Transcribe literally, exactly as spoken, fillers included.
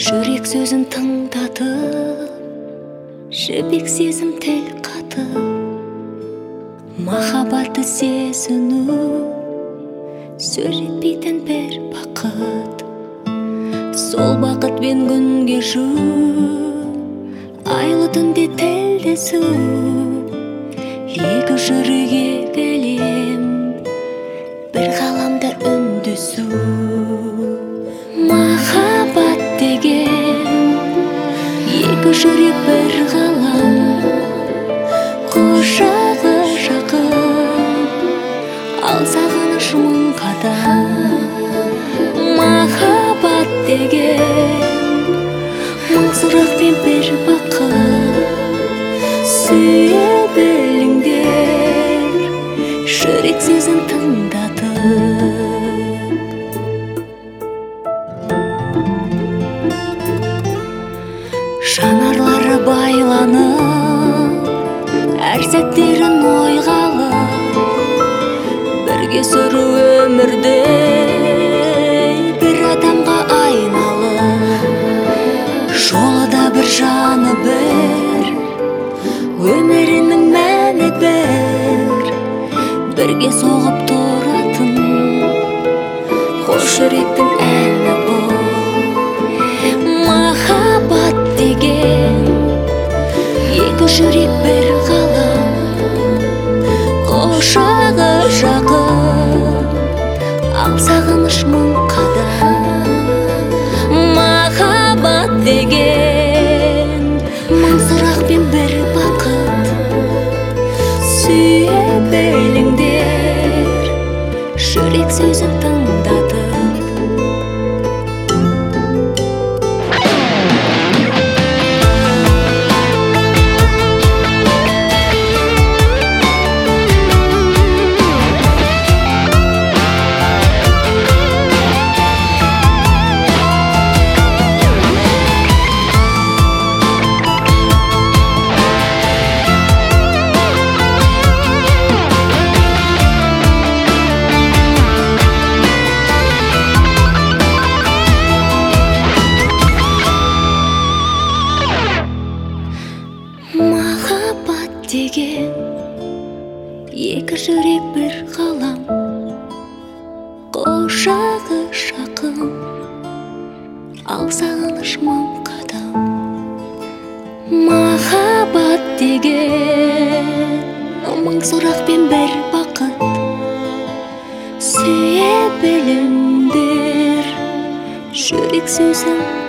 Жүрек сөзін тыңдатып, жібек сезім тіл қатып, махаббатты сезіну сөз жетпейтін бір бақыт. Сол бақытпен күн кешу, айлы түнде тілдесу, екі жүрек әлем, бір ғаламда үндесу. Махаббат деген екі жүрек бір ғалам, құшағы жақын, ал сағыныш мың қадам. Махаббат деген мың сұрақ пен бір бақыт, сүйе біліңдер, жүрек сөзін тыңдатып. Жанарлары байланып, әр сәттерін ойға алып, бірге сүру өмірде бір адамға айналып. Жолы да бір, жаны бір, өмірінің мәні бір, бірге соғып тұратын қос жүректің әні бұл. Махаббат деген екі жүрек бір ғалам, құшағы жақын, ал сағыныш мың қадам. Махаббат деген мың сұрақ пен бір бақыт, сүйе біліңдер, жүрек сөзін тыңдатып. Махаббат деген екі жүрек бір ғалам, құшағы жақын, ал сағыныш мың қадам. Махаббат деген мың сұрақ пен бір бақыт, сүйе біліңдер, жүрек сөзін